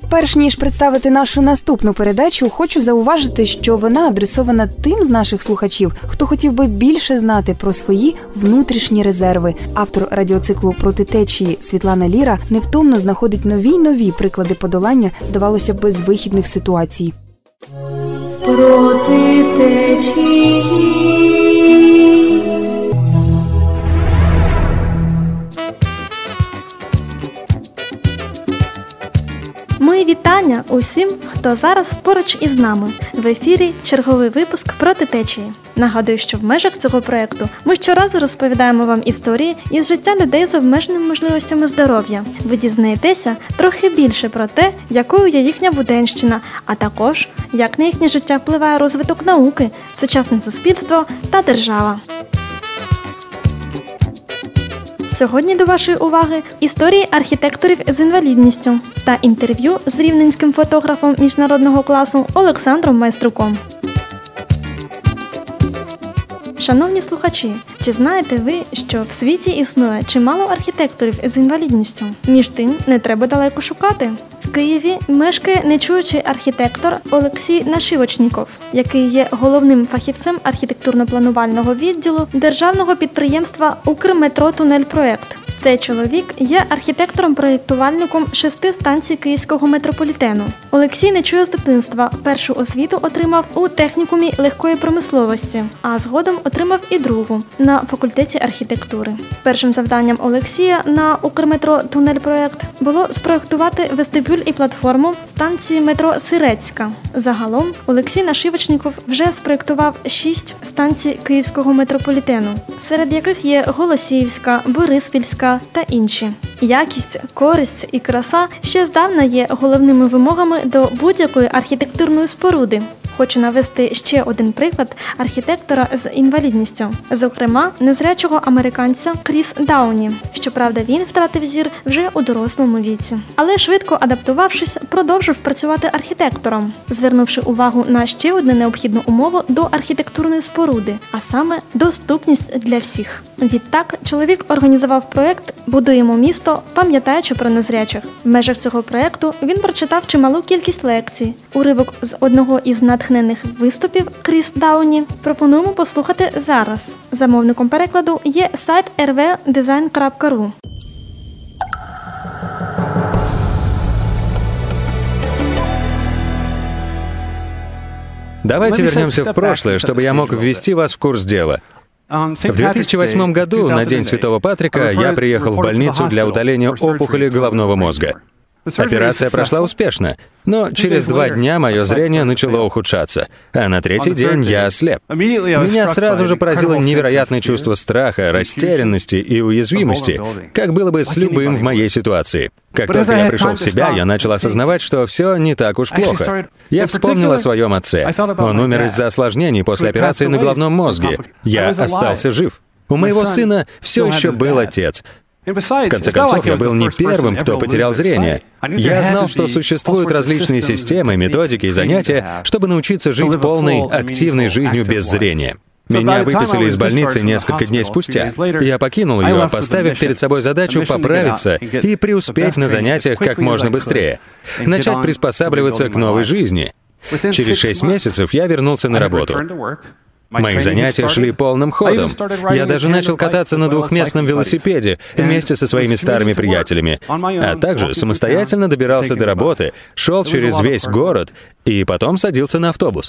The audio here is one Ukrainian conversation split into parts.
Перш ніж представити нашу наступну передачу, хочу зауважити, що вона адресована тим з наших слухачів, хто хотів би більше знати про свої внутрішні резерви. Автор радіоциклу «Проти течії» Світлана Ліра невтомно знаходить нові й нові приклади подолання, здавалося б, безвихідних ситуацій. Проти течії. Мої вітання усім, хто зараз поруч із нами. В ефірі черговий випуск «Проти течії». Нагадую, що в межах цього проєкту ми щоразу розповідаємо вам історії із життя людей з обмеженими можливостями здоров'я. Ви дізнаєтеся трохи більше про те, якою є їхня буденщина, а також, як на їхнє життя впливає розвиток науки, сучасне суспільство та держава. Сьогодні до вашої уваги історії архітекторів з інвалідністю та інтерв'ю з рівненським фотографом міжнародного класу Олександром Майструком. Шановні слухачі, чи знаєте ви, що в світі існує чимало архітекторів з інвалідністю? Між тим, не треба далеко шукати. В Києві мешкає нечуючий архітектор Олексій Нашивочніков, який є головним фахівцем архітектурно-планувального відділу державного підприємства «Укрметро-Тунель-Проект». Цей чоловік є архітектором-проєктувальником 6 станцій Київського метрополітену. Олексій не чує з дитинства. Першу освіту отримав у технікумі легкої промисловості, а згодом отримав і другу – на факультеті архітектури. Першим завданням Олексія на «Укрметро-Тунель-Проект» було спроєктувати вестибюль і платформу станції метро Сирецька. Загалом Олексій Нашивочніков вже спроєктував 6 станцій Київського метрополітену, серед яких є Голосіївська, Бориспільська та інші. Якість, користь і краса ще здавна є головними вимогами до будь-якої архітектурної споруди. Хочу навести ще один приклад архітектора з інвалідністю, зокрема, незрячого американця Кріс Дауні. Щоправда, він втратив зір вже у дорослому віці. Але швидко адаптувавшись, продовжив працювати архітектором, звернувши увагу на ще одну необхідну умову до архітектурної споруди, а саме доступність для всіх. Відтак, чоловік організував проєкт «Будуємо місто, пам'ятаючи про незрячих». В межах цього проєкту він прочитав чималу кількість лекцій. Уривок з одного із натхненних виступів Кріс Дауні пропонуємо послухати зараз. Замовником перекладу є сайт rvdesign.ru. Давайте вернемся в прошлое, чтобы я мог ввести вас в курс дела. В 2008 году, на День Святого Патрика, я приехал в больницу для удаления опухоли головного мозга. Операция прошла успешно, но через 2 дня мое зрение начало ухудшаться, а на 3-й день я ослеп. Меня сразу же поразило невероятное чувство страха, растерянности и уязвимости, как было бы с любым в моей ситуации. Как только я пришел в себя, я начал осознавать, что все не так уж плохо. Я вспомнил о своем отце. Он умер из-за осложнений после операции на головном мозге. Я остался жив. У моего сына все еще был отец. В конце концов, я был не первым, кто потерял зрение. Я знал, что существуют различные системы, методики и занятия, чтобы научиться жить полной, активной жизнью без зрения. Меня выписали из больницы несколько дней спустя. Я покинул ее, поставив перед собой задачу поправиться и преуспеть на занятиях как можно быстрее, начать приспосабливаться к новой жизни. Через 6 месяцев я вернулся на работу. Мои занятия шли полным ходом. Я даже начал кататься на 2-местном велосипеде вместе со своими старыми приятелями, а также самостоятельно добирался до работы, шел через весь город и потом садился на автобус.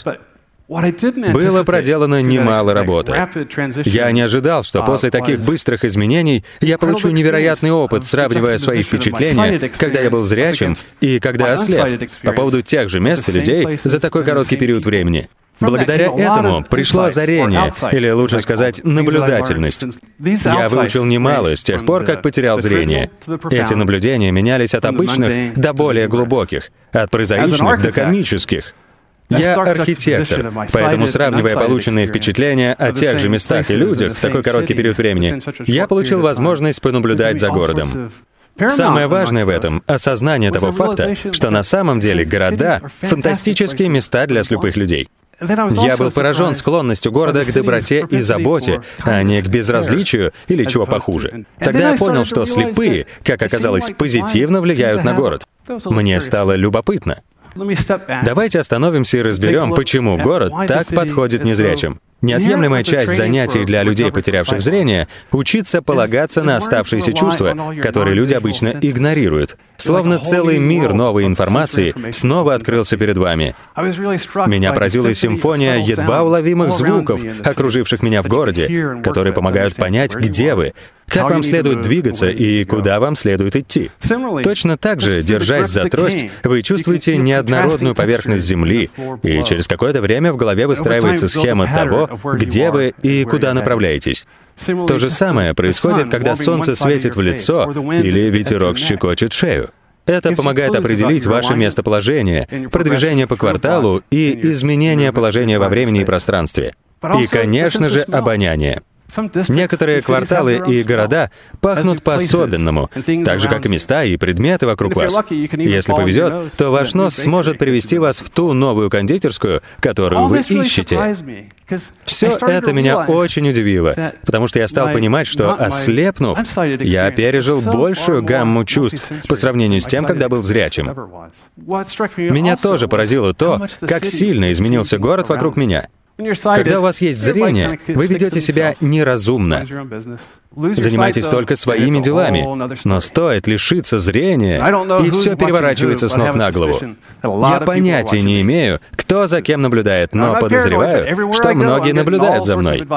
Было проделано немало работы. Я не ожидал, что после таких быстрых изменений я получу невероятный опыт, сравнивая свои впечатления, когда я был зрячим и когда ослеп, по поводу тех же мест и людей за такой короткий период времени. Благодаря этому пришло озарение, или лучше сказать, наблюдательность. Я выучил немало с тех пор, как потерял зрение. Эти наблюдения менялись от обычных до более глубоких, от прозаичных до комических. Я архитектор, поэтому, сравнивая полученные впечатления о тех же местах и людях в такой короткий период времени, я получил возможность понаблюдать за городом. Самое важное в этом — осознание того факта, что на самом деле города — фантастические места для слепых людей. Я был поражен склонностью города к доброте и заботе, а не к безразличию или чего похуже. Тогда я понял, что слепые, как оказалось, позитивно влияют на город. Мне стало любопытно. Давайте остановимся и разберем, почему город так подходит незрячим. Неотъемлемая часть занятий для людей, потерявших зрение, учиться полагаться на оставшиеся чувства, которые люди обычно игнорируют. Словно целый мир новой информации снова открылся перед вами. Меня поразила симфония едва уловимых звуков, окруживших меня в городе, которые помогают понять, где вы, как вам следует двигаться и куда вам следует идти. Точно так же, держась за трость, вы чувствуете неоднородную поверхность Земли, и через какое-то время в голове выстраивается схема того, где вы и куда направляетесь. То же самое происходит, когда солнце светит в лицо или ветерок щекочет шею. Это помогает определить ваше местоположение, продвижение по кварталу и изменение положения во времени и пространстве. И, конечно же, обоняние. Некоторые кварталы и города пахнут по-особенному, так же, как и места и предметы вокруг вас. Если повезет, то ваш нос сможет привести вас в ту новую кондитерскую, которую вы ищете. Все это меня очень удивило, потому что я стал понимать, что, ослепнув, я пережил большую гамму чувств по сравнению с тем, когда был зрячим. Меня тоже поразило то, как сильно изменился город вокруг меня. Когда у вас есть зрение, вы ведете себя неразумно. Занимаетесь только своими делами. Но стоит лишиться зрения, и все переворачивается с ног на голову. Я понятия не имею, кто за кем наблюдает, но подозреваю, что многие наблюдают за мной.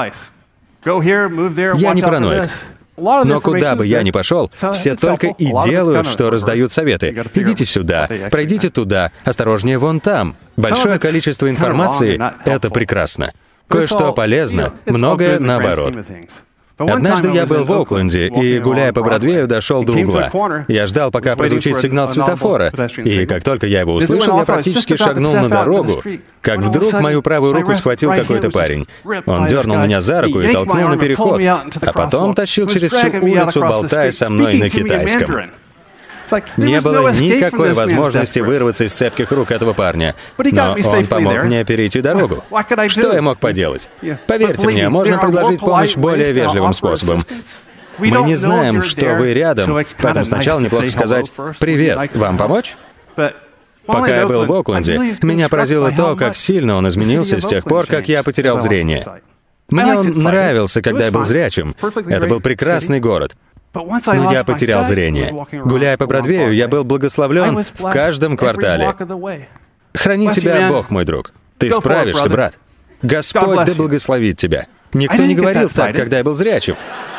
Я не параноик. Но куда бы я ни пошел, все только и делают, что раздают советы. Идите сюда, пройдите туда, осторожнее вон там. Большое количество информации — это прекрасно. Кое-что полезно, многое наоборот. Однажды я был в Окленде и, гуляя по Бродвею, дошел до угла. Я ждал, пока прозвучит сигнал светофора, и как только я его услышал, я практически шагнул на дорогу, как вдруг мою правую руку схватил какой-то парень. Он дернул меня за руку и толкнул на переход, а потом тащил через всю улицу, болтая со мной на китайском. Не было никакой возможности вырваться из цепких рук этого парня, но он помог мне перейти дорогу. Что я мог поделать? Поверьте мне, можно предложить помощь более вежливым способом. Мы не знаем, что вы рядом, поэтому сначала неплохо сказать «Привет, вам помочь?». Пока я был в Окленде, меня поразило то, как сильно он изменился с тех пор, как я потерял зрение. Мне он нравился, когда я был зрячим. Это был прекрасный город. Но я потерял зрение. Гуляя по Бродвею, я был благословлен в каждом квартале. Храни тебя Бог, мой друг. Ты справишься, брат. Господь да благословит тебя. Никто не говорил так, когда я был зрячим.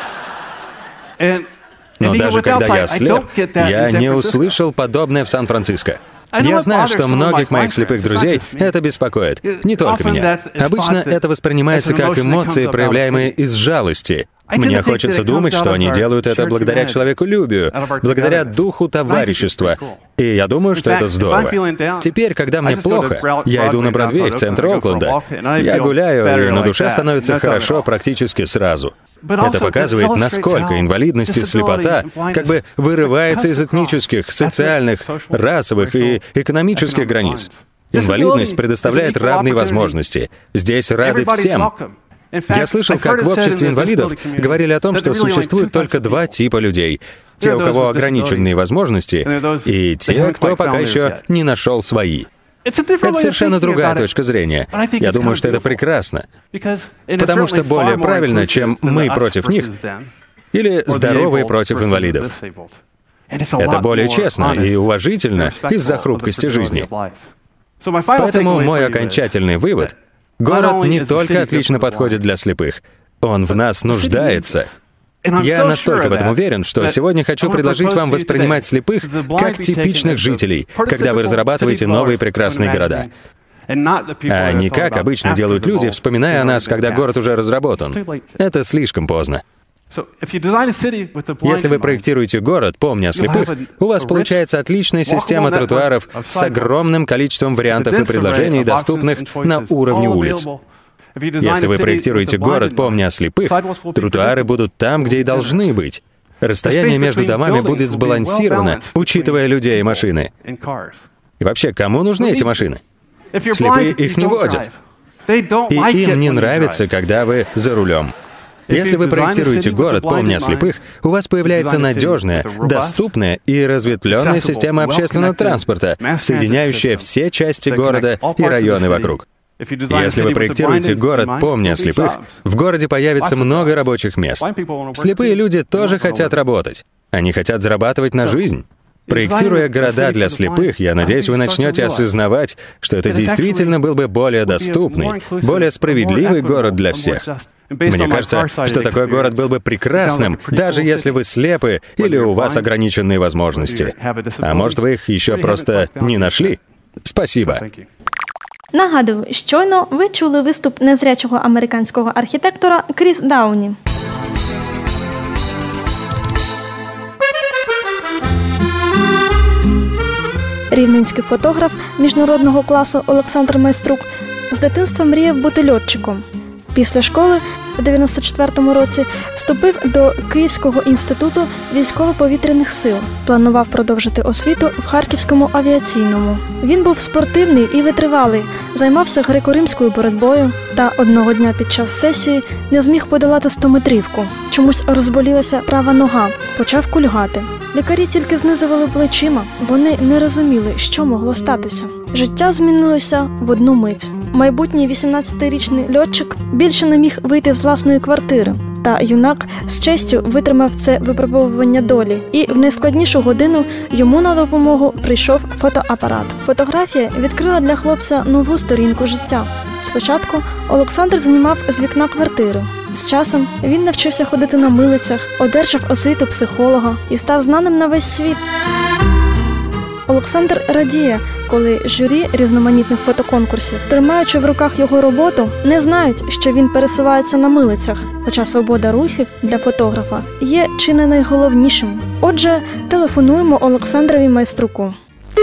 Но даже когда я слеп, я не услышал подобное в Сан-Франциско. Я знаю, что многих моих слепых друзей это беспокоит. Не только меня. Обычно это воспринимается как эмоции, проявляемые из жалости. Мне хочется думать, что они делают это благодаря человеколюбию, благодаря духу товарищества. И я думаю, что это здорово. Теперь, когда мне плохо, я иду на Бродвей в центр Окленда. Я гуляю, и на душе становится хорошо практически сразу. Это показывает, насколько инвалидность и слепота как бы вырывается из этнических, социальных, расовых и экономических границ. Инвалидность предоставляет равные возможности. Здесь рады всем. Я слышал, как в обществе инвалидов говорили о том, что существует только два типа людей. Те, у кого ограниченные возможности, и те, кто пока еще не нашел свои. Это совершенно другая точка зрения. Я думаю, что это прекрасно. Потому что более правильно, чем мы против них, или здоровые против инвалидов. Это более честно и уважительно из-за хрупкости жизни. Поэтому мой окончательный вывод — город не только отлично подходит для слепых, он в нас нуждается. Я настолько в этом уверен, что сегодня хочу предложить вам воспринимать слепых как типичных жителей, когда вы разрабатываете новые прекрасные города. А не как обычно делают люди, вспоминая о нас, когда город уже разработан. Это слишком поздно. Если вы проектируете город, помня о слепых, у вас получается отличная система тротуаров с огромным количеством вариантов и предложений, доступных на уровне улиц. Если вы проектируете город, помня о слепых, тротуары будут там, где и должны быть. Расстояние между домами будет сбалансировано, учитывая людей и машины. И вообще, кому нужны эти машины? Слепые их не водят. И им не нравится, когда вы за рулем. Если вы проектируете город, помня о слепых, у вас появляется надежная, доступная и разветвленная система общественного транспорта, соединяющая все части города и районы вокруг. Если вы проектируете город, помня о слепых, в городе появится много рабочих мест. Слепые люди тоже хотят работать. Они хотят зарабатывать на жизнь. Проектируя города для слепых, я надеюсь, вы начнете осознавать, что это действительно был бы более доступный, более справедливый город для всех. Мне кажется, что такой город был бы прекрасным, даже если вы слепы или у вас ограниченные возможности. А может, вы их еще просто не нашли? Спасибо. Нагадую, щойно ви чули виступ незрячого американського архітектора Кріс Дауні. Рівненський фотограф міжнародного класу Олександр Майструк з дитинства мріяв бути льотчиком. Після школи в 94-му році вступив до Київського інституту військово-повітряних сил. Планував продовжити освіту в Харківському авіаційному. Він був спортивний і витривалий, займався греко-римською боротьбою та одного дня під час сесії не зміг подолати 100-метрівку. Чомусь розболілася права нога, почав кульгати. Лікарі тільки знизували плечима, вони не розуміли, що могло статися. Життя змінилося в одну мить. Майбутній 18-річний льотчик більше не міг вийти з власної квартири. Та юнак з честю витримав це випробовування долі, і в найскладнішу годину йому на допомогу прийшов фотоапарат. Фотографія відкрила для хлопця нову сторінку життя. Спочатку Олександр знімав з вікна квартири. З часом він навчився ходити на милицях, одержав освіту психолога і став знаним на весь світ. Олександр радіє, коли журі різноманітних фотоконкурсів, тримаючи в руках його роботу, не знають, що він пересувається на милицях, хоча свобода рухів для фотографа є чи не найголовнішим. Отже, телефонуємо Олександрові Майструку.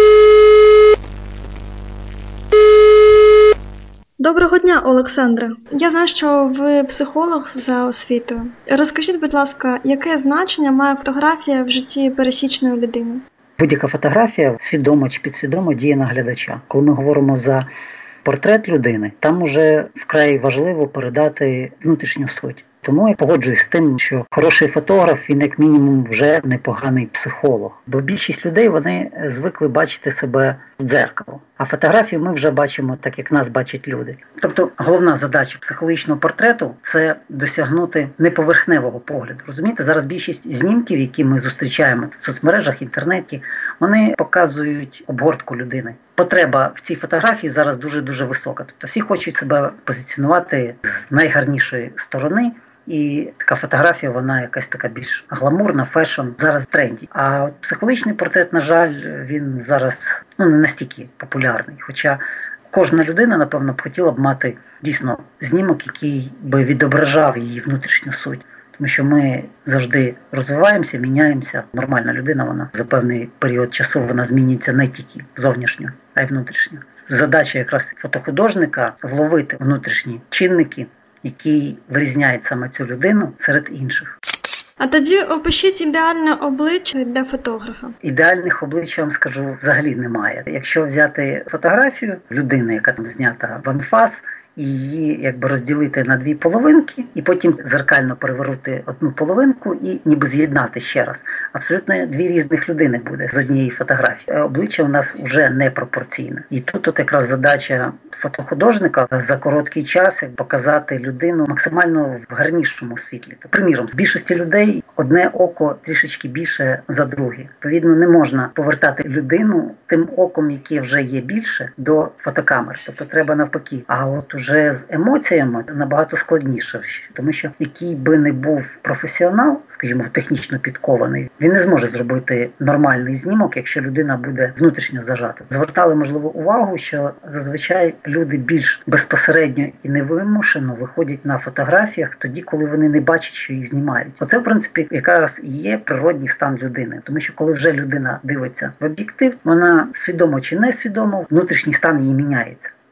Доброго дня, Олександре. Я знаю, що ви психолог за освітою. Розкажіть, будь ласка, яке значення має фотографія в житті пересічної людини? Будь-яка фотографія свідомо чи підсвідомо діє на глядача. Коли ми говоримо за портрет людини, там уже вкрай важливо передати внутрішню суть. Тому я погоджуюсь з тим, що хороший фотограф, він як мінімум вже непоганий психолог. Бо більшість людей, вони звикли бачити себе в дзеркало. А фотографії ми вже бачимо так, як нас бачать люди. Тобто головна задача психологічного портрету – це досягнути неповерхневого погляду. Розумієте, зараз більшість знімків, які ми зустрічаємо в соцмережах, інтернеті, вони показують обгортку людини. Потреба в цій фотографії зараз дуже-дуже висока. Тобто всі хочуть себе позиціонувати з найгарнішої сторони. І така фотографія, вона якась така більш гламурна, фешн, зараз в тренді. А от психологічний портрет, на жаль, він зараз не настільки популярний. Хоча кожна людина, напевно, б хотіла б мати дійсно знімок, який би відображав її внутрішню суть. Тому що ми завжди розвиваємося, міняємося. Нормальна людина, вона за певний період часу вона змінюється не тільки зовнішньо, а й внутрішньо. Задача якраз фотохудожника – вловити внутрішні чинники, який вирізняє саме цю людину серед інших. А тоді опишіть ідеальне обличчя для фотографа. Ідеальних облич, я вам скажу, взагалі немає. Якщо взяти фотографію людини, яка там знята в анфас, і її якби розділити на дві половинки, і потім зеркально перевернути одну половинку і ніби з'єднати ще раз. Абсолютно дві різних людини буде з однієї фотографії. Обличчя у нас вже непропорційне. І тут якраз задача фотохудожника за короткий час показати людину максимально в гарнішому світлі. Приміром, з більшості людей одне око трішечки більше за друге. Відповідно, не можна повертати людину тим оком, яке вже є більше, до фотокамер. Тобто треба навпаки. А от уже з емоціями набагато складніше. Тому що який би не був професіонал, скажімо, технічно підкований, він не зможе зробити нормальний знімок, якщо людина буде внутрішньо зажата. Звертали, можливо, увагу, що зазвичай люди більш безпосередньо і невимушено виходять на фотографіях тоді, коли вони не бачать, що їх знімають. Оце, в принципі, якраз і є природній стан людини. Тому що коли вже людина дивиться в об'єктив, вона свідомо чи несвідомо, внутрішній стан її міняється.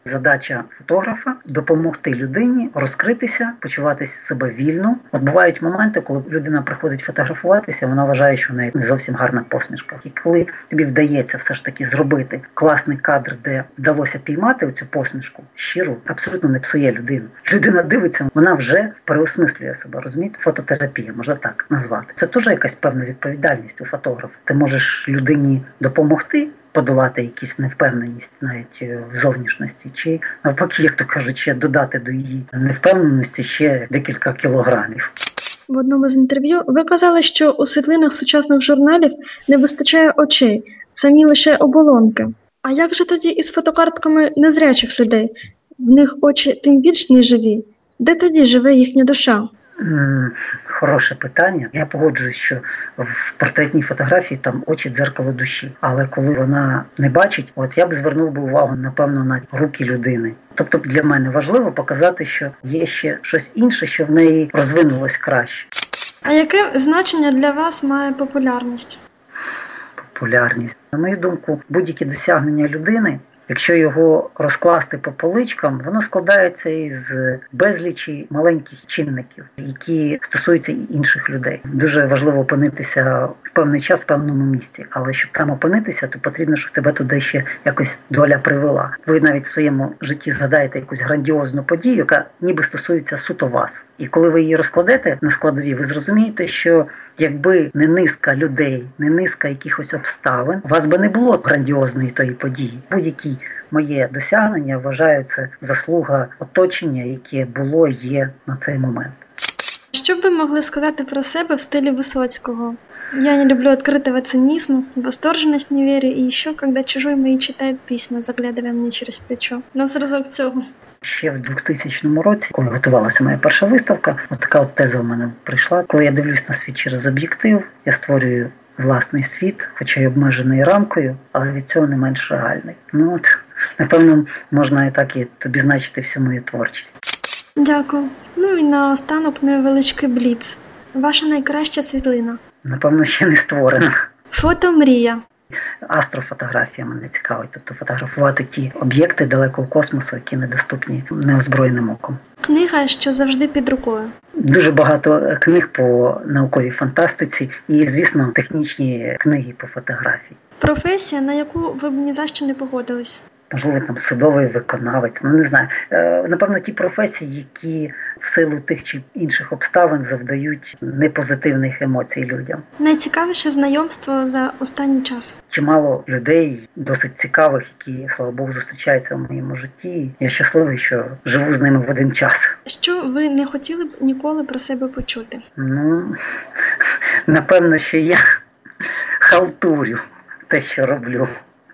Задача фотографа – допомогти людині розкритися, почувати себе вільно. От бувають моменти, коли людина приходить фотографуватися, вона вважає, що в неї не зовсім гарна посмішка. І коли тобі вдається все ж таки зробити класний кадр, де вдалося піймати оцю посмішку, щиру, абсолютно не псує людину. Людина дивиться, вона вже переосмислює себе, розумієте? Фототерапія, можна так назвати. Це теж якась певна відповідальність у фотографа. Ти можеш людині допомогти подолати якусь невпевненість навіть в зовнішності, чи навпаки, як то кажуть, ще додати до її невпевненості ще декілька кілограмів. В одному з інтерв'ю ви казали, що у світлинах сучасних журналів не вистачає очей, самі лише оболонки. А як же тоді із фотокартками незрячих людей? В них очі тим більш неживі. Де тоді живе їхня душа? Хороше питання. Я погоджуюсь, що в портретній фотографії там очі дзеркало душі. Але коли вона не бачить, от я б звернув би увагу, напевно, на руки людини. Тобто для мене важливо показати, що є ще щось інше, що в неї розвинулось краще. А яке значення для вас має популярність? Популярність. На мою думку, будь-які досягнення людини, якщо його розкласти по поличкам, воно складається із безлічі маленьких чинників, які стосуються і інших людей. Дуже важливо опинитися в певний час в певному місці, але щоб там опинитися, то потрібно, щоб тебе туди ще якось доля привела. Ви навіть в своєму житті згадаєте якусь грандіозну подію, яка ніби стосується суто вас. І коли ви її розкладете на складові, ви зрозумієте, що якби не низка людей, не низка якихось обставин, у вас би не було грандіозної тої події. Будь-які моє досягнення вважаю це заслуга оточення, яке було, є на цей момент. Що б ви могли сказати про себе в стилі Высоцкого? Я не люблю открытого цинизма, восторженность не верю, и еще, когда чужой мои читает письма, заглядывая мне через плечо. На зразок цього. Ще в 2000 році, коли готувалася моя перша виставка, от така от теза в мене прийшла. Коли я дивлюсь на світ через об'єктив, я створюю власний світ, хоча й обмежений рамкою, але від цього не менш реальний. Ну от, напевно, можна і так і обізначити всю мою творчість. Дякую. Ну і наостанок невеличкий бліц. Ваша найкраща світлина? Напевно, ще не створена. Фото-мрія. Астрофотографія мене цікавить, тобто фотографувати ті об'єкти далекого космосу, які недоступні неозброєним оком. Книга, що завжди під рукою. Дуже багато книг по науковій фантастиці і, звісно, технічні книги по фотографії. Професія, на яку ви б ні за що не погодились? Можливо, там судовий виконавець, не знаю. Напевно, ті професії, які в силу тих чи інших обставин завдають непозитивних емоцій людям. Найцікавіше знайомство за останній час? Чимало людей, досить цікавих, які, слава Богу, зустрічаються в моєму житті. Я щасливий, що живу з ними в один час. Що ви не хотіли б ніколи про себе почути? Напевно, що я халтурю те, що роблю.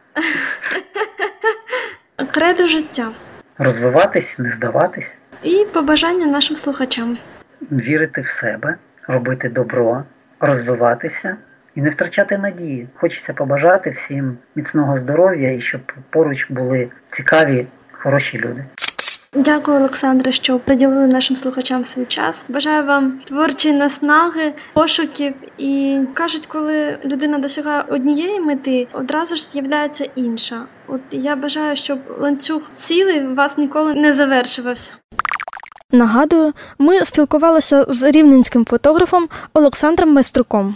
Кредо життя. Розвиватись, не здаватись. І побажання нашим слухачам. Вірити в себе, робити добро, розвиватися і не втрачати надії. Хочеться побажати всім міцного здоров'я і щоб поруч були цікаві, хороші люди. Дякую, Олександре, що приділили нашим слухачам свій час. Бажаю вам творчої наснаги, пошуків. І кажуть, коли людина досягає однієї мети, одразу ж з'являється інша. От я бажаю, щоб ланцюг цілий у вас ніколи не завершувався. Нагадую, ми спілкувалися з рівненським фотографом Олександром Майструком.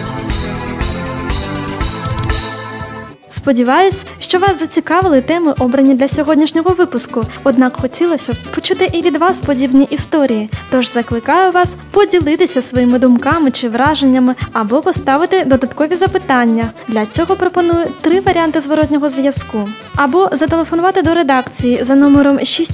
Сподіваюсь, що вас зацікавили теми, обрані для сьогоднішнього випуску. Однак хотілося б почути і від вас подібні історії. Тож закликаю вас поділитися своїми думками чи враженнями або поставити додаткові запитання. Для цього пропоную 3 варіанти зворотнього зв'язку. Або зателефонувати до редакції за номером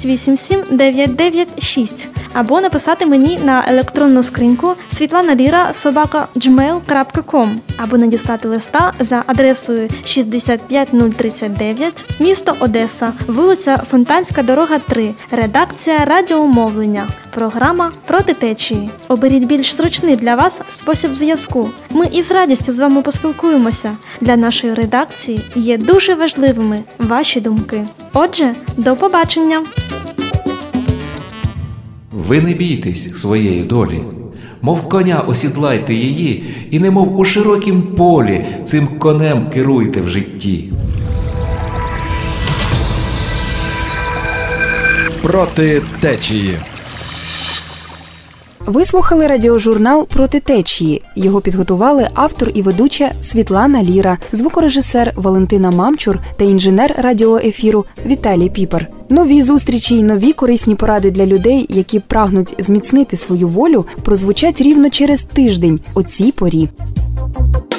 687-996, або написати мені на електронну скриньку switlanalira@gmail.com, або надіслати листа за адресою 65039, місто Одеса, вулиця Фонтанська, дорога 3, редакція радіомовлення, програма «Проти течії». Оберіть більш зручний для вас спосіб зв'язку. Ми із радістю з вами поспілкуємося. Для нашої редакції є дуже важливими ваші думки. Отже, до побачення! Ви не бійтесь своєї долі, мов коня осідлайте її, і немов у широкім полі цим конем керуйте в житті. проти течії. Ви слухали радіожурнал «Проти течії». Його підготували автор і ведуча Світлана Ліра, звукорежисер Валентина Мамчур та інженер радіоефіру Віталій Піпер. Нові зустрічі й нові корисні поради для людей, які прагнуть зміцнити свою волю, прозвучать рівно через тиждень о цій порі.